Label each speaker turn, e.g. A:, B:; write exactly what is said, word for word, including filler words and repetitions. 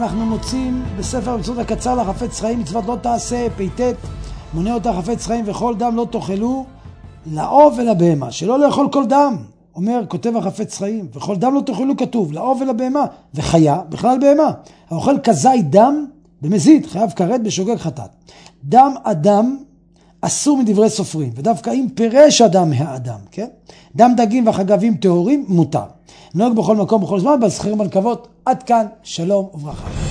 A: אנחנו מוצאים בספר המצוות הקצר לחפץ חיים, מצוות לא תעשה, פ"ט, מונה אותה חפץ חיים, וכל דם לא תאכלו, לעוף ולבהמה, שלא לאכול כל דם, אומר, כותב החפץ חיים, וכל דם לא תאכלו כתוב, לעוף ולבהמה, וחיה, בכלל בהמה, האוכל כזית דם, במזיד, חייב כרת בשוגג חטאת. דם אדם אסור מדברי סופרים, ודווקא אם פירש אדם מהאדם, כן? דם דגים וחגבים טהורים מותר. נוהג בכל מקום, בכל זמן, בזכיר מנקבות. עד כאן, שלום וברכה.